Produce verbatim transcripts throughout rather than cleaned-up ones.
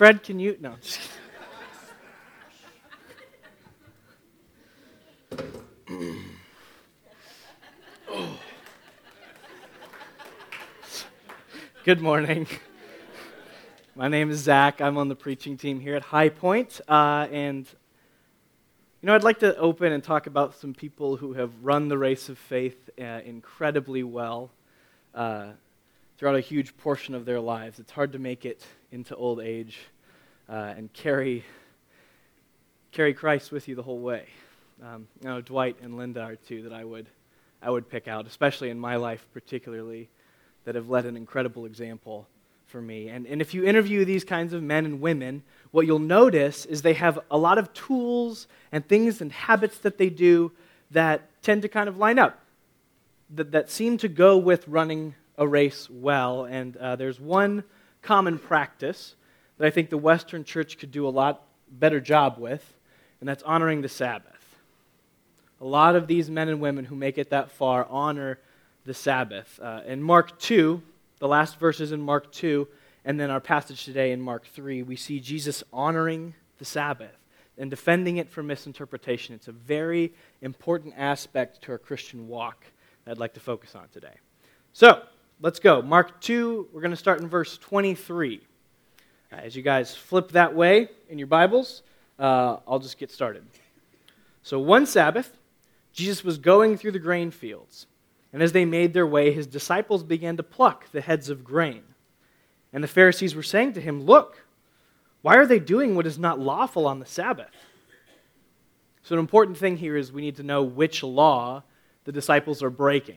Fred, can you? No. Just oh. Good morning. My name is Zach. I'm on the preaching team here at High Point. Uh, and, you know, I'd like to open and talk about some people who have run the race of faith uh, incredibly well uh, throughout a huge portion of their lives. It's hard to make it into old age uh, and carry carry Christ with you the whole way. Um, you know, Dwight and Linda are two that I would I would pick out, especially in my life particularly, that have led an incredible example for me. And, and if you interview these kinds of men and women, what you'll notice is they have a lot of tools and things and habits that they do that tend to kind of line up, that, that seem to go with running a race well. And uh, there's one common practice that I think the Western church could do a lot better job with, and that's honoring the Sabbath. A lot of these men and women who make it that far honor the Sabbath. Uh, in Mark two, the last verses in Mark two, and then our passage today in Mark three, we see Jesus honoring the Sabbath and defending it from misinterpretation. It's a very important aspect to our Christian walk that I'd like to focus on today. So, let's go. Mark two, we're going to start in verse twenty-three. Uh, as you guys flip that way in your Bibles, uh, I'll just get started. So one Sabbath, Jesus was going through the grain fields. And as they made their way, his disciples began to pluck the heads of grain. And the Pharisees were saying to him, "Look, why are they doing what is not lawful on the Sabbath?" So an important thing here is we need to know which law the disciples are breaking.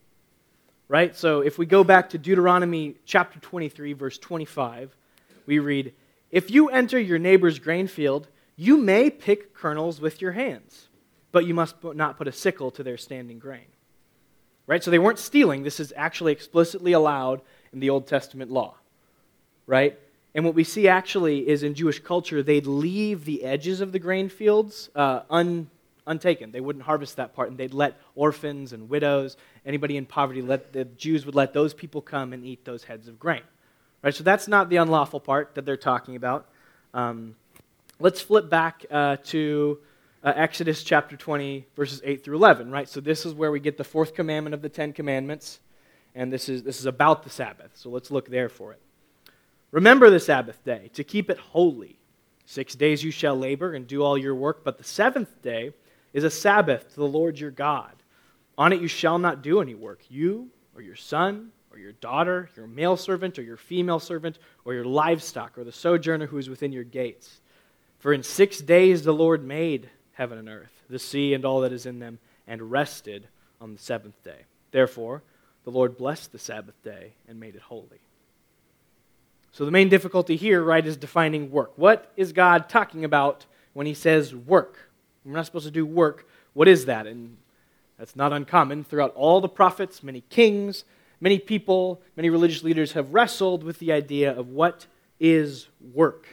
Right? So if we go back to Deuteronomy chapter twenty-three, verse twenty-five, we read, "If you enter your neighbor's grain field, you may pick kernels with your hands, but you must not put a sickle to their standing grain." Right? So they weren't stealing. This is actually explicitly allowed in the Old Testament law. Right? And what we see actually is in Jewish culture, they'd leave the edges of the grain fields uh, un, untaken. They wouldn't harvest that part, and they'd let orphans and widows, anybody in poverty, let the Jews would let those people come and eat those heads of grain. Right? So that's not the unlawful part that they're talking about. Um, let's flip back uh, to Uh, Exodus chapter twenty, verses eight through eleven, right? So this is where we get the fourth commandment of the Ten Commandments, and this is this is about the Sabbath. So let's look there for it. "Remember the Sabbath day, to keep it holy. Six days you shall labor and do all your work, but the seventh day is a Sabbath to the Lord your God. On it you shall not do any work, you or your son or your daughter, your male servant or your female servant, or your livestock or the sojourner who is within your gates. For in six days the Lord made heaven and earth, the sea and all that is in them, and rested on the seventh day. Therefore, the Lord blessed the Sabbath day and made it holy." So the main difficulty here, right, is defining work. What is God talking about when he says work? We're not supposed to do work. What is that? And that's not uncommon. Throughout all the prophets, many kings, many people, many religious leaders have wrestled with the idea of what is work.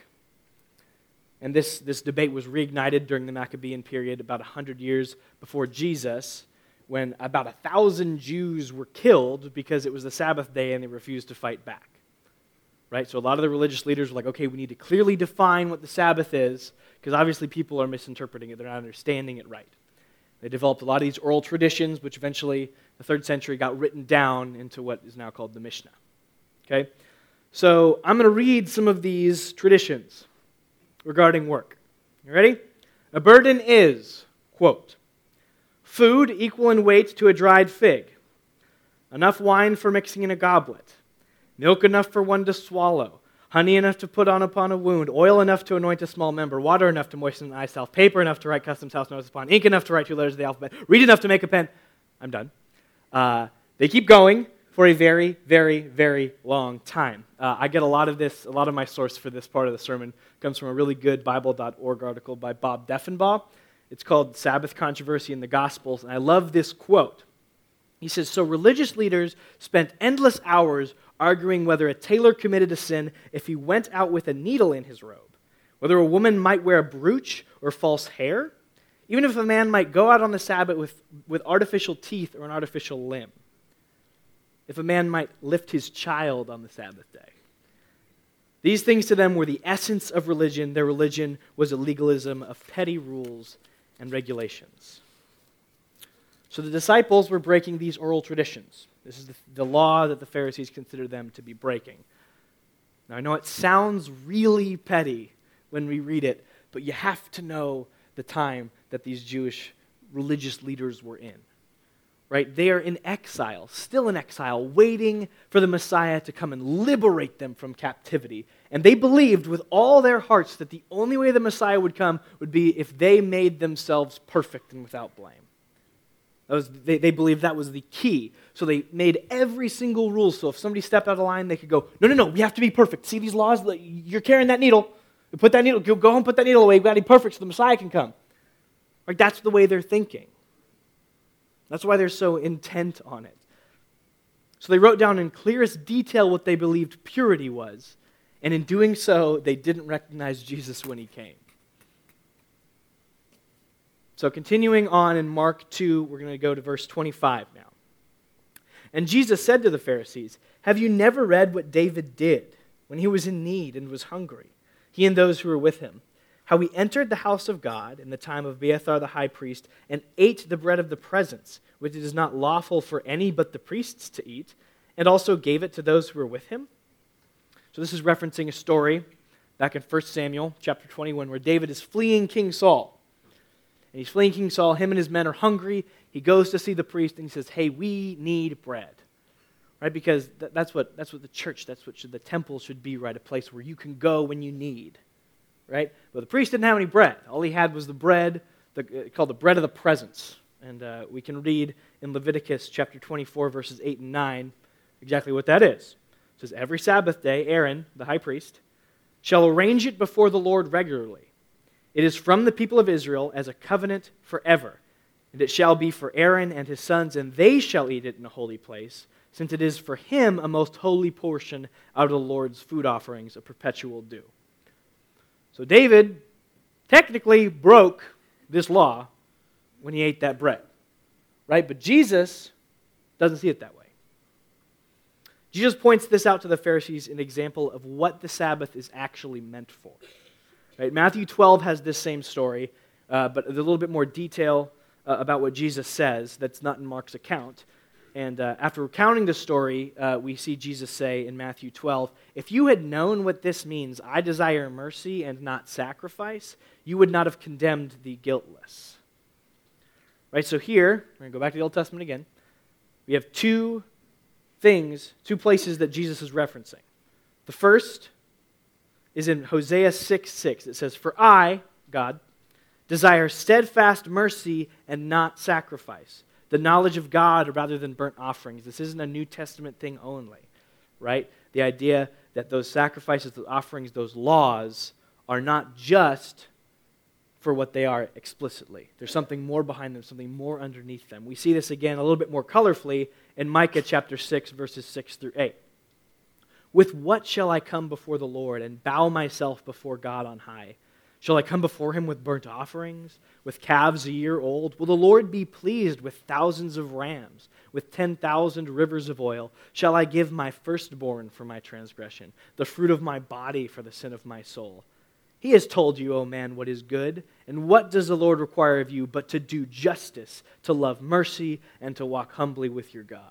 And this, this debate was reignited during the Maccabean period about one hundred years before Jesus, when about one thousand Jews were killed because it was the Sabbath day and they refused to fight back. Right? So a lot of the religious leaders were like, okay, we need to clearly define what the Sabbath is, because obviously people are misinterpreting it. They're not understanding it right. They developed a lot of these oral traditions, which eventually, the third century, got written down into what is now called the Mishnah. Okay? So I'm going to read some of these traditions regarding work. You ready? "A burden is," quote, "food equal in weight to a dried fig, enough wine for mixing in a goblet, milk enough for one to swallow, honey enough to put on upon a wound, oil enough to anoint a small member, water enough to moisten an eye salve, paper enough to write customs house notice upon, ink enough to write two letters of the alphabet, reed enough to make a pen." I'm done. Uh, they keep going for a very, very, very long time. Uh, I get a lot of this, a lot of my source for this part of the sermon comes from a really good Bible dot org article by Bob Deffinbaugh. It's called Sabbath Controversy in the Gospels, and I love this quote. He says, "So religious leaders spent endless hours arguing whether a tailor committed a sin if he went out with a needle in his robe, whether a woman might wear a brooch or false hair, even if a man might go out on the Sabbath with, with artificial teeth or an artificial limb, if a man might lift his child on the Sabbath day." These things to them were the essence of religion. Their religion was a legalism of petty rules and regulations. So the disciples were breaking these oral traditions. This is the, the law that the Pharisees considered them to be breaking. Now, I know it sounds really petty when we read it, but you have to know the time that these Jewish religious leaders were in. Right? They are in exile, still in exile, waiting for the Messiah to come and liberate them from captivity. And they believed with all their hearts that the only way the Messiah would come would be if they made themselves perfect and without blame. That was, they, they believed that was the key. So they made every single rule. So if somebody stepped out of line, they could go, no, no, no, we have to be perfect. See these laws? You're carrying that needle. Put that needle, go home, put that needle away. We've got to be perfect so the Messiah can come. Like, that's the way they're thinking. That's why they're so intent on it. So they wrote down in clearest detail what they believed purity was. And in doing so, they didn't recognize Jesus when he came. So continuing on in Mark two, we're going to go to verse twenty-five now. And Jesus said to the Pharisees, "Have you never read what David did when he was in need and was hungry, he and those who were with him? How he entered the house of God in the time of Abiathar the high priest and ate the bread of the presence, which it is not lawful for any but the priests to eat, and also gave it to those who were with him?" So this is referencing a story back in First Samuel chapter twenty-one where David is fleeing King Saul. And he's fleeing King Saul. Him and his men are hungry. He goes to see the priest and he says, "Hey, we need bread." Right? Because th- that's what that's what the church, that's what should, the temple should be, right? A place where you can go when you need. Right? But the priest didn't have any bread. All he had was the bread, the, uh, called the bread of the presence. And uh, we can read in Leviticus chapter twenty-four, verses eight and nine, exactly what that is. It says, "Every Sabbath day, Aaron, the high priest, shall arrange it before the Lord regularly. It is from the people of Israel as a covenant forever. And it shall be for Aaron and his sons, and they shall eat it in a holy place, since it is for him a most holy portion out of the Lord's food offerings, a perpetual due." So David technically broke this law when he ate that bread, right? But Jesus doesn't see it that way. Jesus points this out to the Pharisees, an example of what the Sabbath is actually meant for. Right? Matthew twelve has this same story, uh, but a little bit more detail uh, about what Jesus says that's not in Mark's account. And uh, after recounting the story, uh, we see Jesus say in Matthew twelve, "If you had known what this means, 'I desire mercy and not sacrifice,' you would not have condemned the guiltless." Right, so here, we're going to go back to the Old Testament again. We have two things, two places that Jesus is referencing. The first is in Hosea six six. It says, "For I, God, desire steadfast mercy and not sacrifice, the knowledge of God rather than burnt offerings." This isn't a New Testament thing only, right? The idea that those sacrifices, those offerings, those laws are not just for what they are explicitly. There's something more behind them, something more underneath them. We see this again a little bit more colorfully in Micah chapter six, verses six through eight. "With what shall I come before the Lord and bow myself before God on high? Shall I come before him with burnt offerings, with calves a year old? Will the Lord be pleased with thousands of rams, with ten thousand rivers of oil? Shall I give my firstborn for my transgression, the fruit of my body for the sin of my soul? He has told you, O man, what is good, and what does the Lord require of you but to do justice, to love mercy, and to walk humbly with your God?"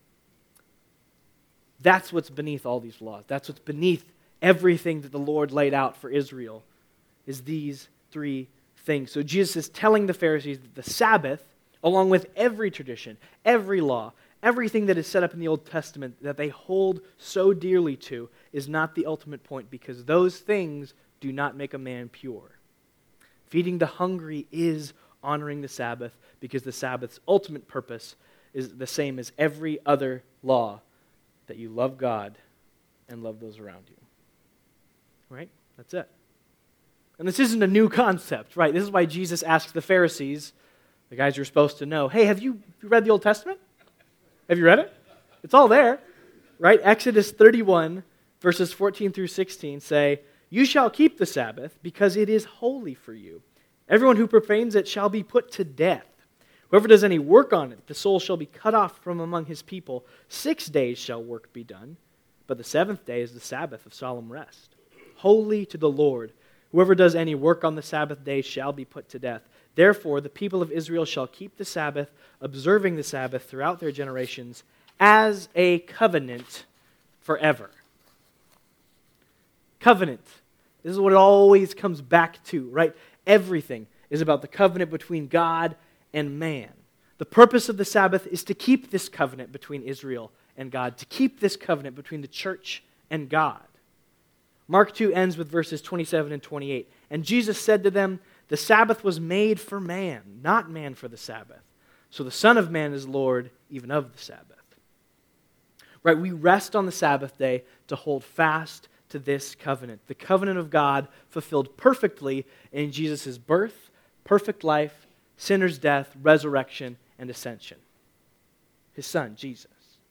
That's what's beneath all these laws. That's what's beneath everything that the Lord laid out for Israel, is these three things. So Jesus is telling the Pharisees that the Sabbath, along with every tradition, every law, everything that is set up in the Old Testament that they hold so dearly to, is not the ultimate point, because those things do not make a man pure. Feeding the hungry is honoring the Sabbath, because the Sabbath's ultimate purpose is the same as every other law, that you love God and love those around you. Right? That's it. And this isn't a new concept, right? This is why Jesus asked the Pharisees, the guys you're supposed to know, "Hey, have you read the Old Testament? Have you read it? It's all there." Right? Exodus thirty-one, verses fourteen through sixteen say, "You shall keep the Sabbath, because it is holy for you. Everyone who profanes it shall be put to death. Whoever does any work on it, the soul shall be cut off from among his people. Six days shall work be done, But the seventh day is the Sabbath of solemn rest, holy to the Lord. Whoever does any work on the Sabbath day shall be put to death. Therefore, the people of Israel shall keep the Sabbath, observing the Sabbath throughout their generations as a covenant forever. Covenant. This is what it always comes back to, right? Everything is about the covenant between God and man. The purpose of the Sabbath is to keep this covenant between Israel and God, to keep this covenant between the church and God. Mark two ends with verses twenty-seven and twenty-eight. And Jesus said to them, the Sabbath was made for man, not man for the Sabbath. So the Son of Man is Lord even of the Sabbath. Right, we rest on the Sabbath day to hold fast to this covenant, the covenant of God fulfilled perfectly in Jesus' birth, perfect life, sinner's death, resurrection, and ascension. His Son, Jesus.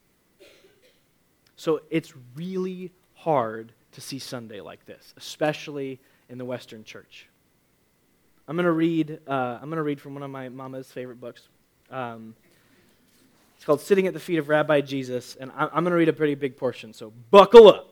So it's really hard to see Sunday like this, especially in the Western church. I'm going to read. Uh, I'm going to read from one of my mama's favorite books. Um, it's called "Sitting at the Feet of Rabbi Jesus," and I'm, I'm going to read a pretty big portion. So buckle up.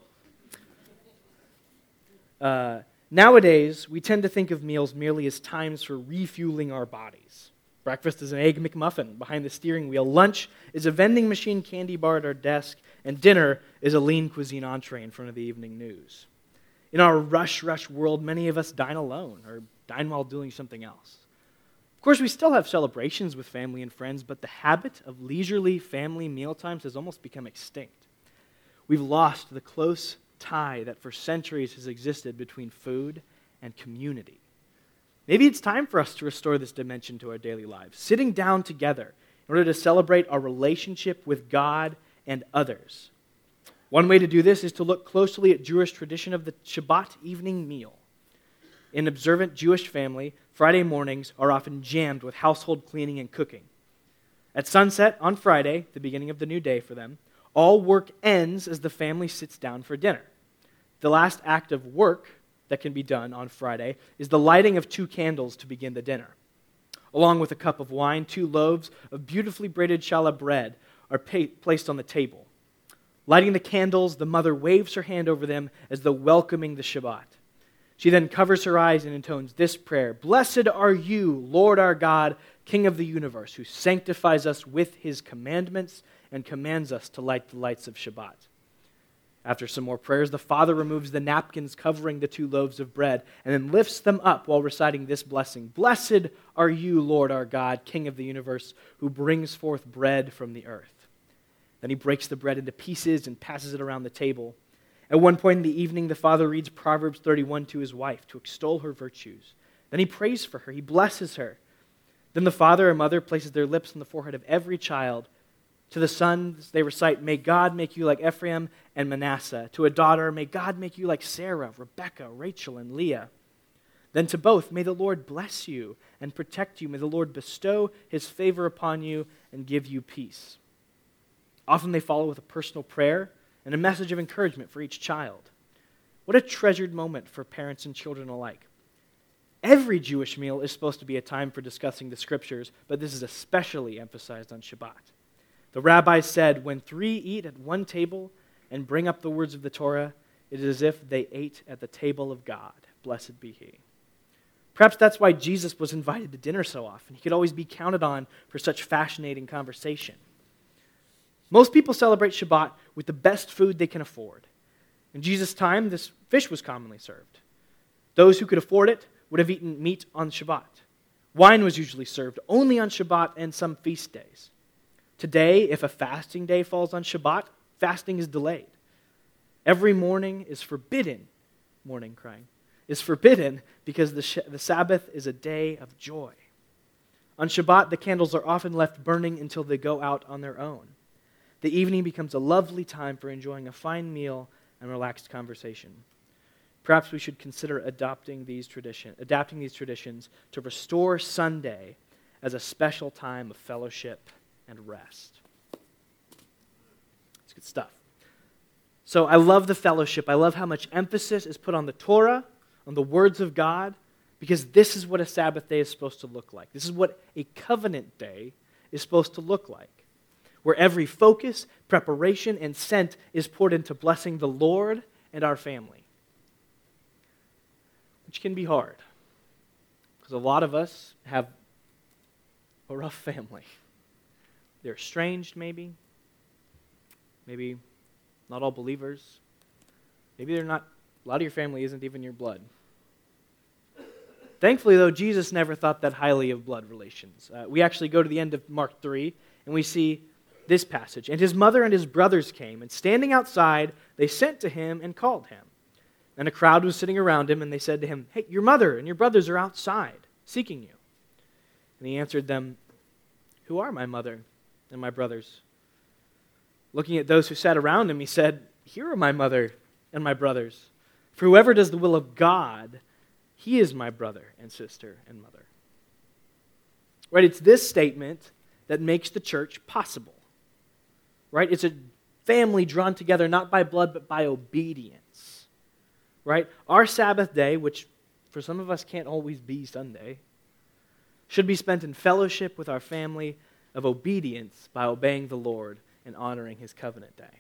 Uh, nowadays, we tend to think of meals merely as times for refueling our bodies. Breakfast is an Egg McMuffin behind the steering wheel. Lunch is a vending machine candy bar at our desk. And dinner is a lean cuisine entree in front of the evening news. In our rush, rush world, many of us dine alone or dine while doing something else. Of course, we still have celebrations with family and friends, but the habit of leisurely family mealtimes has almost become extinct. We've lost the close tie that for centuries has existed between food and community. Maybe it's time for us to restore this dimension to our daily lives, sitting down together in order to celebrate our relationship with God and others. One way to do this is to look closely at Jewish tradition of the Shabbat evening meal. In observant Jewish family, Friday mornings are often jammed with household cleaning and cooking. At sunset on Friday, the beginning of the new day for them, all work ends as the family sits down for dinner. The last act of work that can be done on Friday is the lighting of two candles to begin the dinner. Along with a cup of wine, two loaves of beautifully braided challah bread are pa- placed on the table. Lighting the candles, the mother waves her hand over them as though welcoming the Shabbat. She then covers her eyes and intones this prayer: Blessed are you, Lord our God, King of the universe, who sanctifies us with his commandments and commands us to light the lights of Shabbat. After some more prayers, the father removes the napkins covering the two loaves of bread and then lifts them up while reciting this blessing: Blessed are you, Lord our God, King of the universe, who brings forth bread from the earth. Then he breaks the bread into pieces and passes it around the table. At one point in the evening, the father reads Proverbs thirty-one to his wife to extol her virtues. Then he prays for her. He blesses her. Then the father or mother places their lips on the forehead of every child. To the sons, they recite, May God make you like Ephraim and Manasseh. To a daughter, may God make you like Sarah, Rebekah, Rachel, and Leah. Then to both, may the Lord bless you and protect you. May the Lord bestow his favor upon you and give you peace. Often they follow with a personal prayer and a message of encouragement for each child. What a treasured moment for parents and children alike. Every Jewish meal is supposed to be a time for discussing the scriptures, but this is especially emphasized on Shabbat. The rabbis said, when three eat at one table and bring up the words of the Torah, it is as if they ate at the table of God. Blessed be he. Perhaps that's why Jesus was invited to dinner so often. He could always be counted on for such fascinating conversation. Most people celebrate Shabbat with the best food they can afford. In Jesus' time, this fish was commonly served. Those who could afford it would have eaten meat on Shabbat. Wine was usually served only on Shabbat and some feast days. Today, if a fasting day falls on Shabbat, fasting is delayed. Every morning is forbidden, morning crying, is forbidden because the, sh- the Sabbath is a day of joy. On Shabbat, the candles are often left burning until they go out on their own. The evening becomes a lovely time for enjoying a fine meal and relaxed conversation. Perhaps we should consider adopting these tradition, adapting these traditions to restore Sunday as a special time of fellowship and rest. It's good stuff. So I love the fellowship. I love how much emphasis is put on the Torah, on the words of God, because this is what a Sabbath day is supposed to look like. This is what a covenant day is supposed to look like. where every focus, preparation, and scent is poured into blessing the Lord and our family. Which can be hard, because a lot of us have a rough family. They're estranged, maybe. Maybe not all believers. Maybe they're not, a lot of your family isn't even your blood. Thankfully, though, Jesus never thought that highly of blood relations. Uh, we actually go to the end of Mark three, and we see this passage. And his mother and his brothers came, and standing outside, they sent to him and called him. And a crowd was sitting around him, and they said to him, "Hey, your mother and your brothers are outside, seeking you." And he answered them, "Who are my mother and my brothers?" Looking at those who sat around him, he said, "Here are my mother and my brothers. For whoever does the will of God, he is my brother and sister and mother." Right? It's this statement that makes the church possible. Right? It's a family drawn together not by blood but by obedience. Right? Our Sabbath day, which for some of us can't always be Sunday, should be spent in fellowship with our family of obedience by obeying the Lord and honoring his covenant day.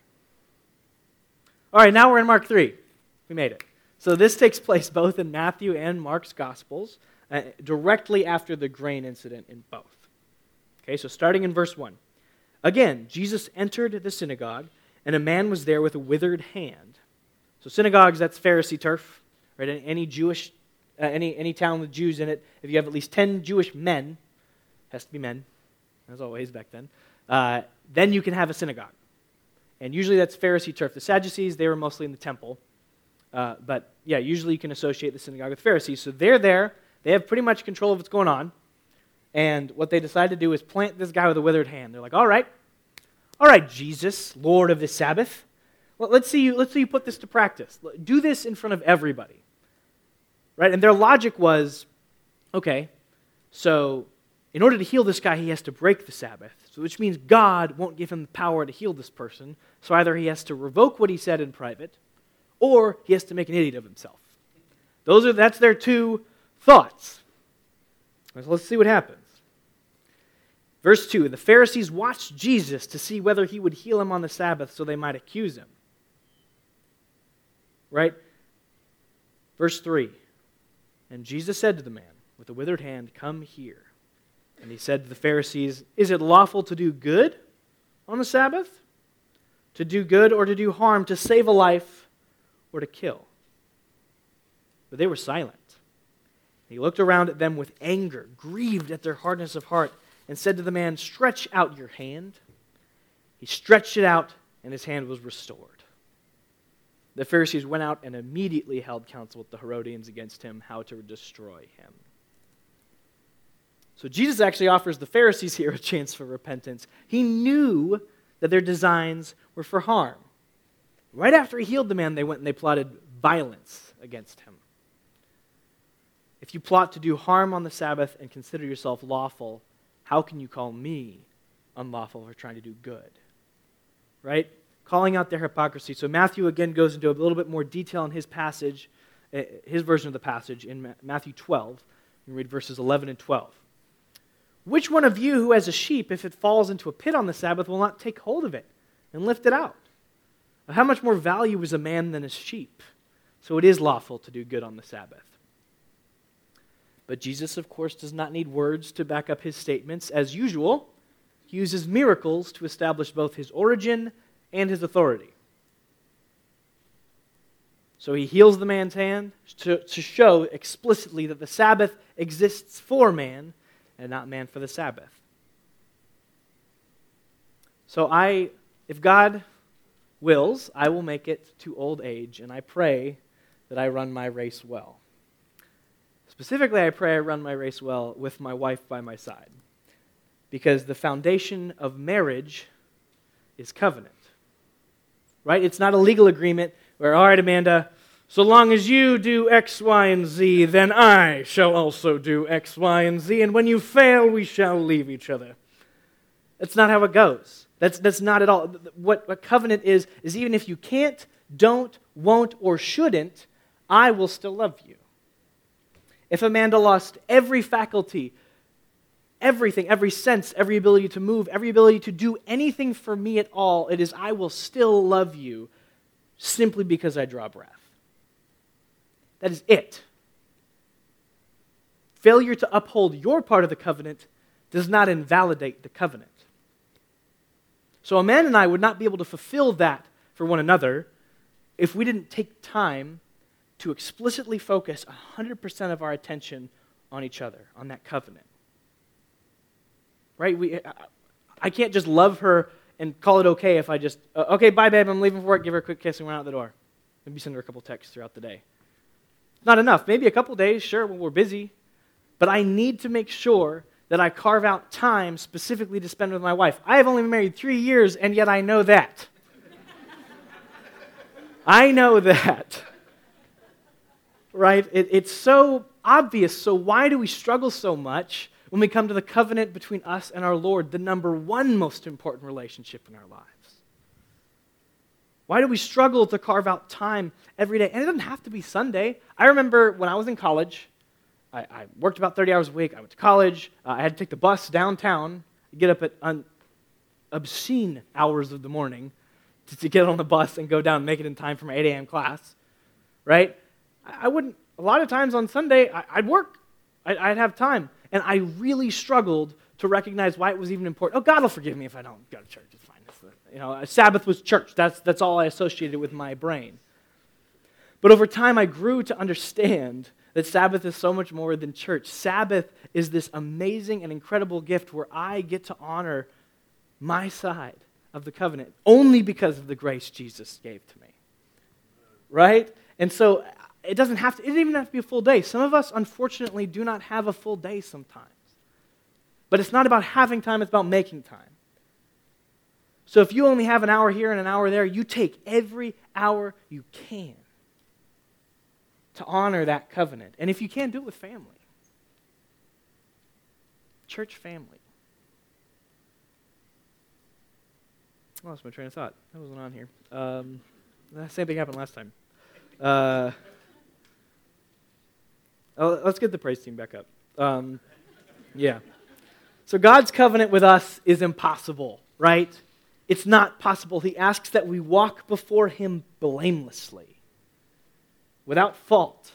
All right, now we're in Mark three. We made it. So this takes place both in Matthew and Mark's Gospels, uh, directly after the grain incident in both. Okay, so starting in verse one. Again, Jesus entered the synagogue, and a man was there with a withered hand. So synagogues, that's Pharisee turf, right? Any Jewish, uh, any any town with Jews in it, if you have at least ten Jewish men, has to be men, as always back then, uh, then you can have a synagogue. And usually that's Pharisee turf. The Sadducees, they were mostly in the temple. Uh, but yeah, usually you can associate the synagogue with Pharisees. So they're there. They have pretty much control of what's going on. And what they decide to do is plant this guy with a withered hand. They're like, all right, all right, Jesus, Lord of the Sabbath. Well, let's see you, let's see you put this to practice. Do this in front of everybody. Right? And their logic was, okay, so in order to heal this guy, he has to break the Sabbath, so which means God won't give him the power to heal this person. So either he has to revoke what he said in private, or he has to make an idiot of himself. Those are that's their two thoughts. So let's see what happens. Verse two, the Pharisees watched Jesus to see whether he would heal him on the Sabbath so they might accuse him. Right? Verse three, and Jesus said to the man with the withered hand, "Come here." And he said to the Pharisees, "Is it lawful to do good on the Sabbath? To do good or to do harm, to save a life or to kill?" But they were silent. He looked around at them with anger, grieved at their hardness of heart, and said to the man, "Stretch out your hand." He stretched it out, and his hand was restored. The Pharisees went out and immediately held counsel with the Herodians against him, how to destroy him. So Jesus actually offers the Pharisees here a chance for repentance. He knew that their designs were for harm. Right after he healed the man, they went and they plotted violence against him. If you plot to do harm on the Sabbath and consider yourself lawful, how can you call me unlawful for trying to do good? Right? Calling out their hypocrisy. So Matthew again goes into a little bit more detail in his passage, his version of the passage in Matthew twelve. You can read verses eleven and twelve. "Which one of you who has a sheep, if it falls into a pit on the Sabbath, will not take hold of it and lift it out? How much more value is a man than a sheep? So it is lawful to do good on the Sabbath." But Jesus, of course, does not need words to back up his statements. As usual, he uses miracles to establish both his origin and his authority. So he heals the man's hand to, to show explicitly that the Sabbath exists for man and not man for the Sabbath. So I, if God wills, I will make it to old age, and I pray that I run my race well. Specifically, I pray I run my race well with my wife by my side, because the foundation of marriage is covenant. Right? It's not a legal agreement where, all right, Amanda, so long as you do X, Y, and Z, then I shall also do X, Y, and Z, and when you fail, we shall leave each other. That's not how it goes. That's, that's not at all. What, what covenant is, is even if you can't, don't, won't, or shouldn't, I will still love you. If Amanda lost every faculty everything, every sense, every ability to move, every ability to do anything for me at all, it is I will still love you simply because I draw breath. That is it. Failure to uphold your part of the covenant does not invalidate the covenant. So Amanda and I would not be able to fulfill that for one another if we didn't take time to explicitly focus one hundred percent of our attention on each other, on that covenant. Right? We, I can't just love her and call it okay if I just, uh, okay, bye, babe, I'm leaving for work, give her a quick kiss and run out the door. Maybe send her a couple texts throughout the day. Not enough. Maybe a couple days, sure, when we're busy. But I need to make sure that I carve out time specifically to spend with my wife. I have only been married three years, and yet I know that. I know that. Right? It, it's so obvious. So why do we struggle so much when we come to the covenant between us and our Lord, the number one most important relationship in our lives? Why do we struggle to carve out time every day? And it doesn't have to be Sunday. I remember when I was in college, I, I worked about thirty hours a week. I went to college. Uh, I had to take the bus downtown, get up at un, obscene hours of the morning to, to get on the bus and go down and make it in time for my eight a.m. class, right? I, I wouldn't, a lot of times on Sunday, I, I'd work. I, I'd have time. And I really struggled to recognize why it was even important. Oh, God will forgive me if I don't go to church. It's fine. It's the, you know, Sabbath was church. That's, that's all I associated with my brain. But over time, I grew to understand that Sabbath is so much more than church. Sabbath is this amazing and incredible gift where I get to honor my side of the covenant only because of the grace Jesus gave to me. Right? And so it doesn't have to, it doesn't even have to be a full day. Some of us, unfortunately, do not have a full day sometimes. But it's not about having time, it's about making time. So if you only have an hour here and an hour there, you take every hour you can to honor that covenant. And if you can't, do it with family. Church family. I lost my train of thought. That wasn't on here. Um, the same thing happened last time. Uh, oh, let's get the praise team back up. Um, yeah. So God's covenant with us is impossible, right? It's not possible. He asks that we walk before Him blamelessly, without fault.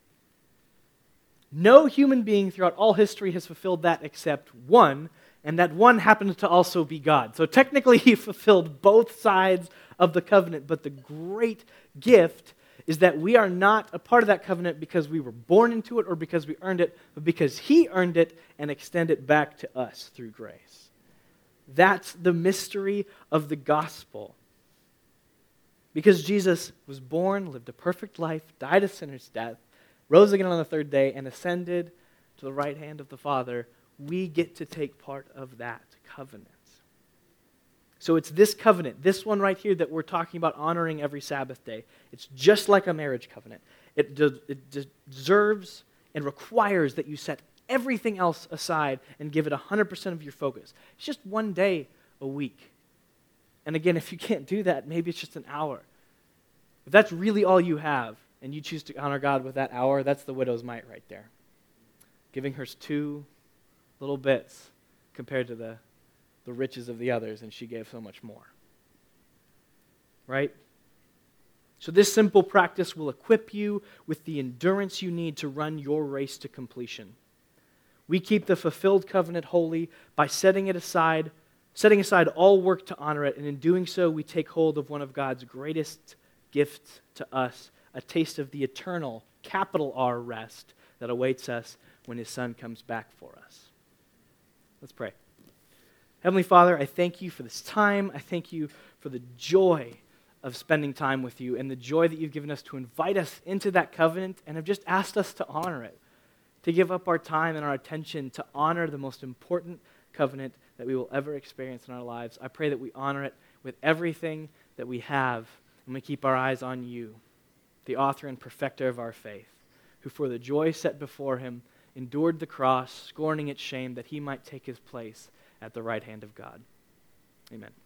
No human being throughout all history has fulfilled that except one, and that one happens to also be God. So technically He fulfilled both sides of the covenant, but the great gift is that we are not a part of that covenant because we were born into it or because we earned it, but because He earned it and extended it back to us through grace. That's the mystery of the gospel. Because Jesus was born, lived a perfect life, died a sinner's death, rose again on the third day, and ascended to the right hand of the Father, we get to take part of that covenant. So it's this covenant, this one right here, that we're talking about honoring every Sabbath day. It's just like a marriage covenant. It, de- it deserves and requires that you set everything else aside and give it one hundred percent of your focus. It's just one day a week. And again, if you can't do that, maybe it's just an hour. If that's really all you have, and you choose to honor God with that hour, that's the widow's mite right there. Giving her two little bits compared to the, the riches of the others, and she gave so much more. Right? So this simple practice will equip you with the endurance you need to run your race to completion. We keep the fulfilled covenant holy by setting it aside, setting aside all work to honor it, and in doing so, we take hold of one of God's greatest gifts to us, a taste of the eternal, capital R rest that awaits us when His Son comes back for us. Let's pray. Heavenly Father, I thank You for this time. I thank You for the joy of spending time with You and the joy that You've given us to invite us into that covenant and have just asked us to honor it, to give up our time and our attention to honor the most important covenant that we will ever experience in our lives. I pray that we honor it with everything that we have, and we keep our eyes on You, the author and perfecter of our faith, who for the joy set before Him endured the cross, scorning its shame, that He might take His place at the right hand of God. Amen.